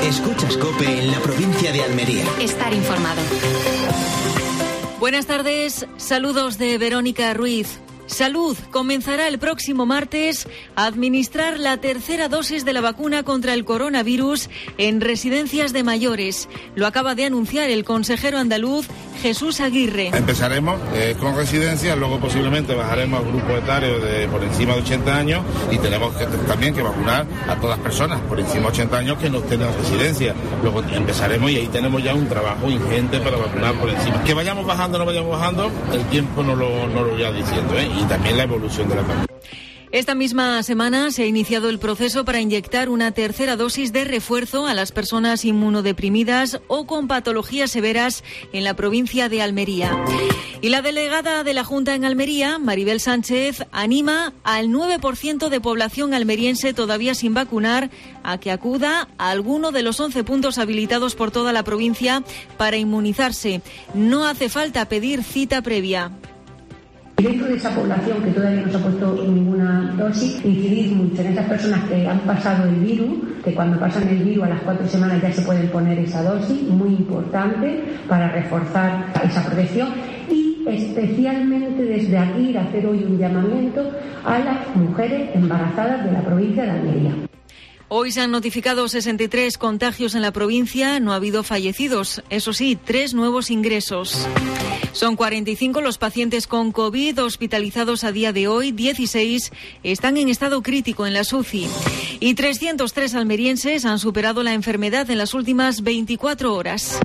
Escuchas COPE en la provincia de Almería. Estar informado. Buenas tardes, saludos de Verónica Ruiz. Salud comenzará el próximo martes a administrar la tercera dosis de la vacuna contra el coronavirus en residencias de mayores. Lo acaba de anunciar el consejero andaluz Jesús Aguirre. Empezaremos con residencias, luego posiblemente bajaremos al grupo etario de por encima de 80 años y tenemos también que vacunar a todas las personas por encima de 80 años que no estén en residencia. Luego empezaremos y ahí tenemos ya un trabajo ingente para vacunar por encima. Que vayamos bajando o no vayamos bajando, el tiempo no lo irá diciendo, y también la evolución de la pandemia. Esta misma semana se ha iniciado el proceso para inyectar una tercera dosis de refuerzo a las personas inmunodeprimidas o con patologías severas en la provincia de Almería. Y la delegada de la Junta en Almería, Maribel Sánchez, anima al 9% de población almeriense todavía sin vacunar a que acuda a alguno de los 11 puntos habilitados por toda la provincia para inmunizarse. No hace falta pedir cita previa. Dentro de esa población que todavía no se ha puesto ninguna dosis, incidir mucho en esas personas que han pasado el virus, que cuando pasan el virus a las 4 semanas ya se pueden poner esa dosis, muy importante para reforzar esa protección. Y especialmente desde aquí hacer hoy un llamamiento a las mujeres embarazadas de la provincia de Almería. Hoy se han notificado 63 contagios en la provincia, no ha habido fallecidos, eso sí, 3 nuevos ingresos. Son 45 los pacientes con COVID hospitalizados a día de hoy, 16 están en estado crítico en la UCI y 303 almerienses han superado la enfermedad en las últimas 24 horas.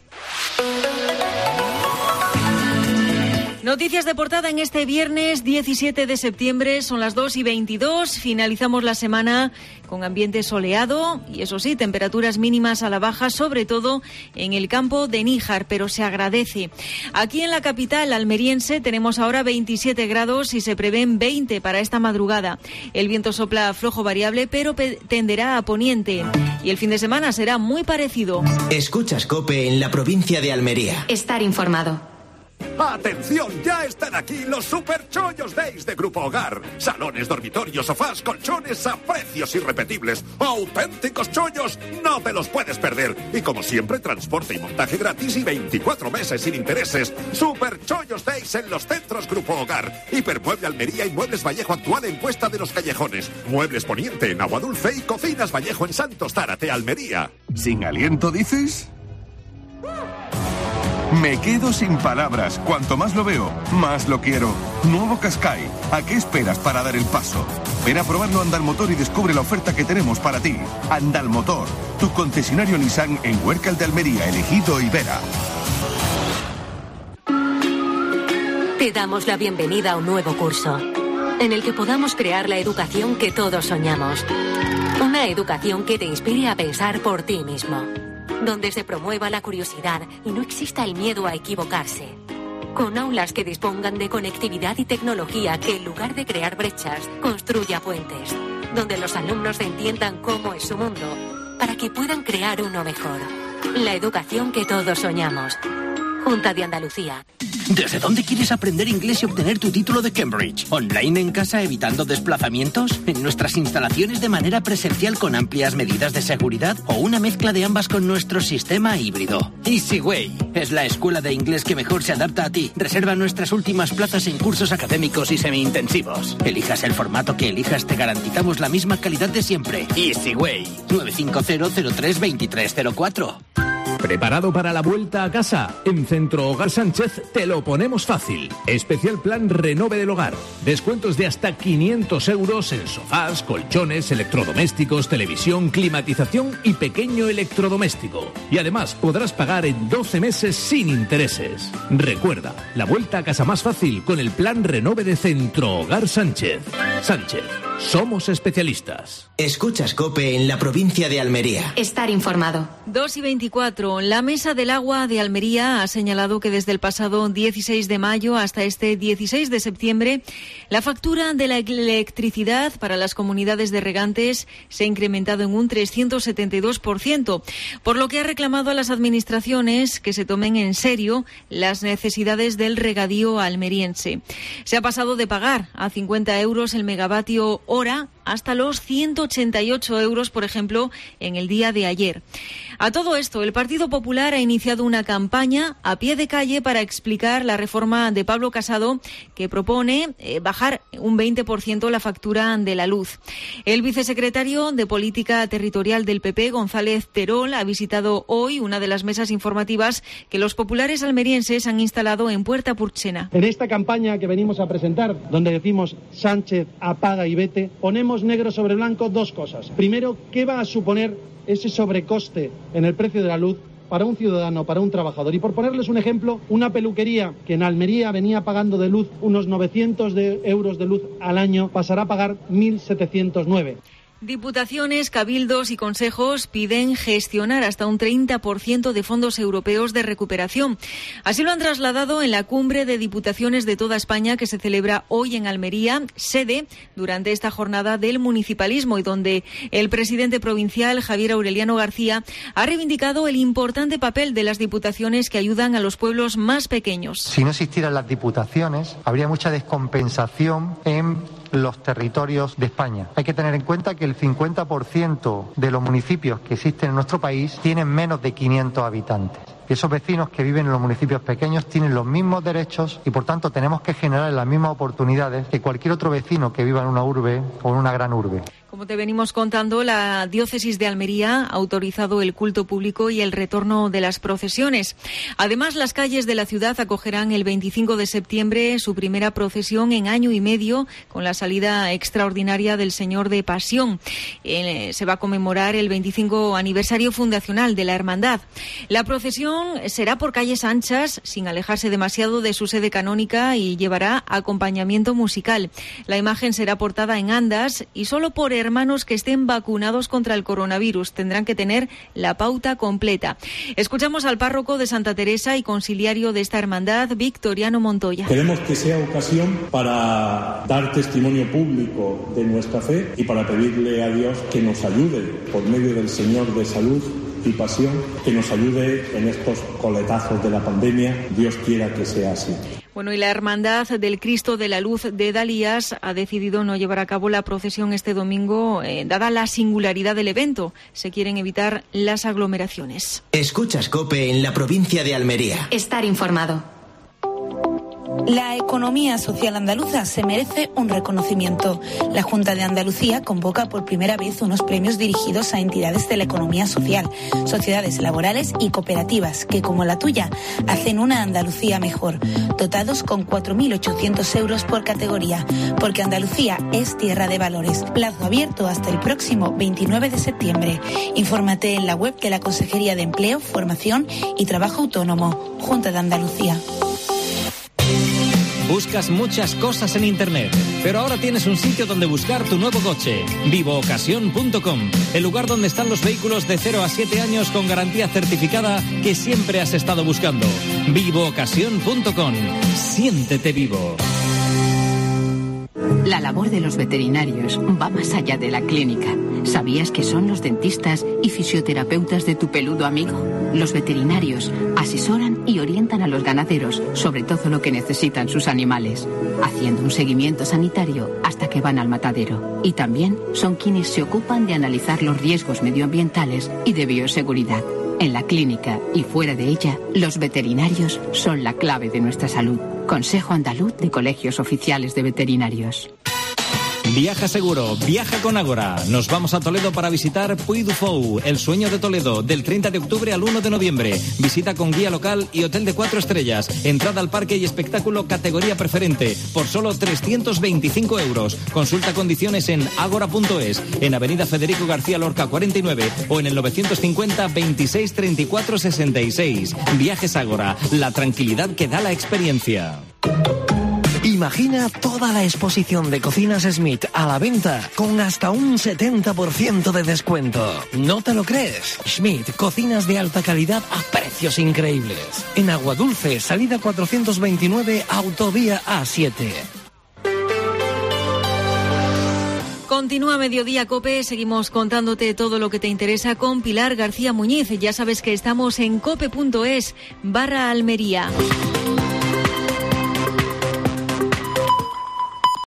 Noticias de portada en este viernes 17 de septiembre, son las 2:22, finalizamos la semana con ambiente soleado y eso sí, temperaturas mínimas a la baja, sobre todo en el campo de Níjar, pero se agradece. Aquí en la capital almeriense tenemos ahora 27 grados y se prevén 20 para esta madrugada. El viento sopla flojo variable, pero tenderá a poniente y el fin de semana será muy parecido. Escuchas COPE en la provincia de Almería. Estar informado. ¡Atención! Ya están aquí los Super Chollos Days de Grupo Hogar. Salones, dormitorios, sofás, colchones a precios irrepetibles. ¡Auténticos chollos! No te los puedes perder. Y como siempre, transporte y montaje gratis y 24 meses sin intereses. Super Chollos Days en los centros Grupo Hogar. Hipermueble Almería y Muebles Vallejo actual en Cuesta de los Callejones. Muebles Poniente en Agua Dulce y Cocinas Vallejo en Santos Zárate, Almería. ¿Sin aliento dices? Me quedo sin palabras. Cuanto más lo veo, más lo quiero. Nuevo Qashqai. ¿A qué esperas para dar el paso? Ven a probarlo a Andalmotor y descubre la oferta que tenemos para ti. Andalmotor, tu concesionario Nissan en Huércal de Almería, Ejido y Vera. Te damos la bienvenida a un nuevo curso, en el que podamos crear la educación que todos soñamos. Una educación que te inspire a pensar por ti mismo, donde se promueva la curiosidad y no exista el miedo a equivocarse. Con aulas que dispongan de conectividad y tecnología que, en lugar de crear brechas, construya puentes. Donde los alumnos entiendan cómo es su mundo, para que puedan crear uno mejor. La educación que todos soñamos. Junta de Andalucía. ¿Desde dónde quieres aprender inglés y obtener tu título de Cambridge? ¿Online en casa evitando desplazamientos? ¿En nuestras instalaciones de manera presencial con amplias medidas de seguridad? ¿O una mezcla de ambas con nuestro sistema híbrido? Easyway es la escuela de inglés que mejor se adapta a ti. Reserva nuestras últimas plazas en cursos académicos y semi-intensivos. Elijas el formato que elijas, te garantizamos la misma calidad de siempre. Easyway. 950-03-2304. ¿Preparado para la vuelta a casa? En Centro Hogar Sánchez te lo ponemos fácil. Especial plan Renove del Hogar. Descuentos de hasta 500 euros en sofás, colchones, electrodomésticos, televisión, climatización y pequeño electrodoméstico. Y además podrás pagar en 12 meses sin intereses. Recuerda, la vuelta a casa más fácil con el plan Renove de Centro Hogar Sánchez. Sánchez, somos especialistas. Escuchas COPE en la provincia de Almería. Estar informado. 2:24. La Mesa del Agua de Almería ha señalado que desde el pasado 16 de mayo hasta este 16 de septiembre, la factura de la electricidad para las comunidades de regantes se ha incrementado en un 372%, por lo que ha reclamado a las administraciones que se tomen en serio las necesidades del regadío almeriense. Se ha pasado de pagar a 50 euros el megavatio hora hasta los 188 euros, por ejemplo, en el día de ayer. A todo esto, el Partido Popular ha iniciado una campaña a pie de calle para explicar la reforma de Pablo Casado, que propone bajar un 20% la factura de la luz. El vicesecretario de Política Territorial del PP, González Terol, ha visitado hoy una de las mesas informativas que los populares almerienses han instalado en Puerta Purchena. En esta campaña que venimos a presentar, donde decimos Sánchez, apaga y vete, ponemos negro sobre blanco dos cosas. Primero, ¿qué va a suponer ese sobrecoste en el precio de la luz para un ciudadano, para un trabajador? Y por ponerles un ejemplo, una peluquería que en Almería venía pagando de luz unos 900 euros de luz al año, pasará a pagar 1.709. Diputaciones, cabildos y consejos piden gestionar hasta un 30% de fondos europeos de recuperación. Así lo han trasladado en la cumbre de diputaciones de toda España que se celebra hoy en Almería, sede durante esta jornada del municipalismo y donde el presidente provincial, Javier Aureliano García, ha reivindicado el importante papel de las diputaciones que ayudan a los pueblos más pequeños. Si no existieran las diputaciones, habría mucha descompensación en los territorios de España. Hay que tener en cuenta que el 50% de los municipios que existen en nuestro país tienen menos de 500 habitantes. Y esos vecinos que viven en los municipios pequeños tienen los mismos derechos y, por tanto, tenemos que generar las mismas oportunidades que cualquier otro vecino que viva en una urbe o en una gran urbe. Como te venimos contando, la diócesis de Almería ha autorizado el culto público y el retorno de las procesiones. Además, las calles de la ciudad acogerán el 25 de septiembre su primera procesión en año y medio con la salida extraordinaria del Señor de Pasión. Se va a conmemorar el 25 aniversario fundacional de la Hermandad. La procesión será por calles anchas, sin alejarse demasiado de su sede canónica y llevará acompañamiento musical. La imagen será portada en andas y solo por hermanos que estén vacunados contra el coronavirus. Tendrán que tener la pauta completa. Escuchamos al párroco de Santa Teresa y conciliario de esta hermandad, Victoriano Montoya. Queremos que sea ocasión para dar testimonio público de nuestra fe y para pedirle a Dios que nos ayude por medio del Señor de Salud y Pasión, que nos ayude en estos coletazos de la pandemia. Dios quiera que sea así. Bueno, y la Hermandad del Cristo de la Luz de Dalías ha decidido no llevar a cabo la procesión este domingo, dada la singularidad del evento. Se quieren evitar las aglomeraciones. Escuchas COPE en la provincia de Almería. Estar informado. La economía social andaluza se merece un reconocimiento. La Junta de Andalucía convoca por primera vez unos premios dirigidos a entidades de la economía social, sociedades laborales y cooperativas que, como la tuya, hacen una Andalucía mejor, dotados con 4.800 euros por categoría, porque Andalucía es tierra de valores. Plazo abierto hasta el próximo 29 de septiembre. Infórmate en la web de la Consejería de Empleo, Formación y Trabajo Autónomo, Junta de Andalucía. Buscas muchas cosas en Internet, pero ahora tienes un sitio donde buscar tu nuevo coche. Vivoocasión.com, el lugar donde están los vehículos de 0 a 7 años con garantía certificada que siempre has estado buscando. Vivoocasión.com, siéntete vivo. La labor de los veterinarios va más allá de la clínica. ¿Sabías que son los dentistas y fisioterapeutas de tu peludo amigo? Los veterinarios asesoran y orientan a los ganaderos sobre todo lo que necesitan sus animales, haciendo un seguimiento sanitario hasta que van al matadero. Y también son quienes se ocupan de analizar los riesgos medioambientales y de bioseguridad. En la clínica y fuera de ella, los veterinarios son la clave de nuestra salud. Consejo Andaluz de Colegios Oficiales de Veterinarios. Viaja seguro, viaja con Ágora. Nos vamos a Toledo para visitar Puy du Fou, el sueño de Toledo, del 30 de octubre al 1 de noviembre. Visita con guía local y hotel de 4 estrellas. Entrada al parque y espectáculo categoría preferente, por solo 325 euros. Consulta condiciones en agora.es, en Avenida Federico García Lorca 49 o en el 950 26 34 66. Viajes Ágora, la tranquilidad que da la experiencia. Imagina toda la exposición de Cocinas Smith a la venta con hasta un 70% de descuento. ¿No te lo crees? Smith, cocinas de alta calidad a precios increíbles. En Aguadulce, salida 429, autovía A7. Continúa Mediodía COPE, seguimos contándote todo lo que te interesa con Pilar García Muñiz. Ya sabes que estamos en cope.es/Almería.